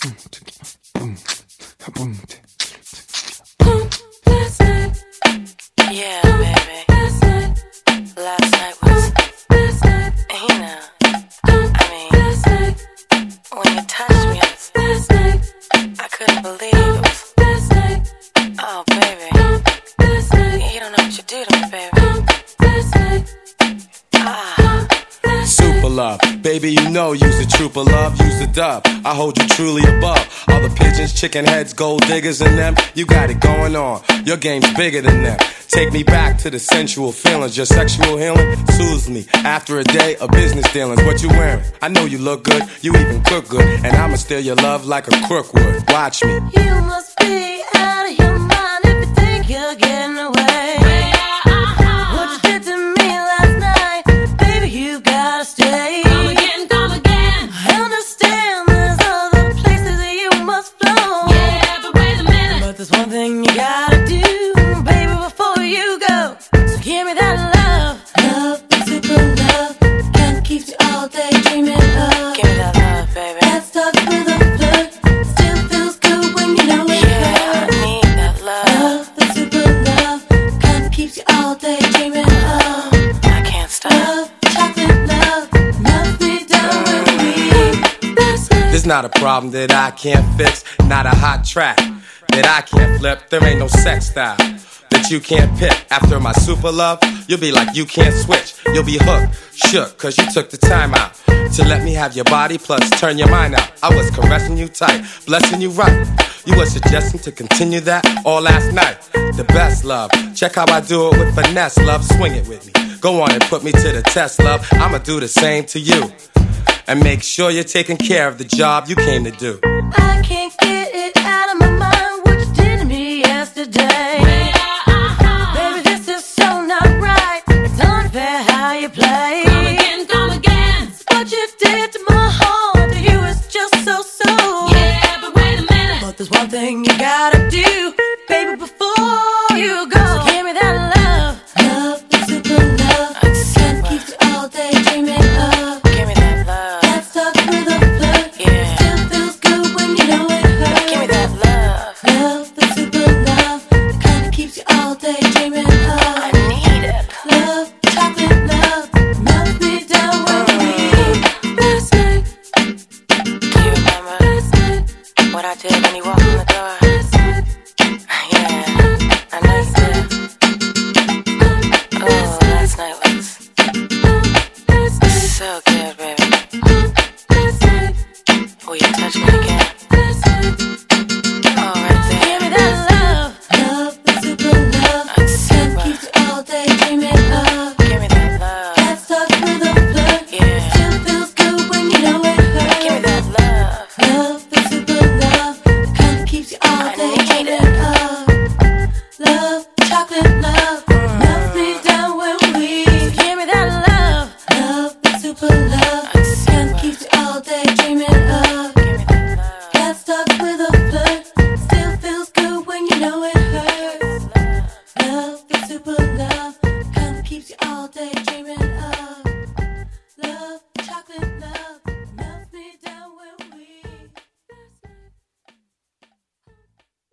Yeah, baby. Last night was, you know, I mean, when you touched me, I couldn't believe it. Oh, baby, you don't know what you do to me, baby. Super love, baby, you know you's the trooper love, you's the dove. I hold you truly above all the pigeons, chicken heads, gold diggers, and them. You got it going on, your game's bigger than them. Take me back to the sensual feelings, your sexual healing soothes me after a day of business dealings. What you wearing? I know you look good, you even cook good, and I'ma steal your love like a crook would. Watch me. You must be out of your mind if you think you're getting away. What you did to me last night, baby, you gotta stay. Come again, come again. I understand there's other places that you must flow. Yeah, but wait a minute. But there's one thing you gotta do, baby, before you go. So give me that love. Love, that super love, kinda keeps you all day dreaming of. Give me that love, baby. That starts with a flirt, still feels good when you know it's yeah, I need that love. Love, that super love, kinda keeps you all day dreaming of. I can't stop. Love, chocolate love, melt me down with me. There's not a problem that I can't fix, not a hot track that I can't flip. There ain't no sex style that you can't pick. After my super love, you'll be like you can't switch. You'll be hooked, shook, cause you took the time out to let me have your body plus turn your mind out. I was caressing you tight, blessing you right. You were suggesting to continue that all last night. The best love, check how I do it with finesse, love, swing it with me. Go on and put me to the test, love, I'ma do the same to you. And make sure you're taking care of the job you came to do. I can't get it out of my mind what you did to me yesterday. Baby, this is so not right. It's unfair how you play. Come again, come again. What you did to my heart, to you is just so. Yeah, but wait a minute. But there's one thing you gotta do, baby, before you go. So give me that love. Love, that super love. Can't keep you all day dreaming of. Give me that love. That starts with a flirt. Yeah. Still feels good when you know it hurts. Give me that love. Love, that super love, kinda keeps you all day dreaming of. I need it. Love, chocolate love, melt me down with me. Last night. Do you remember what I did when you walked in the door?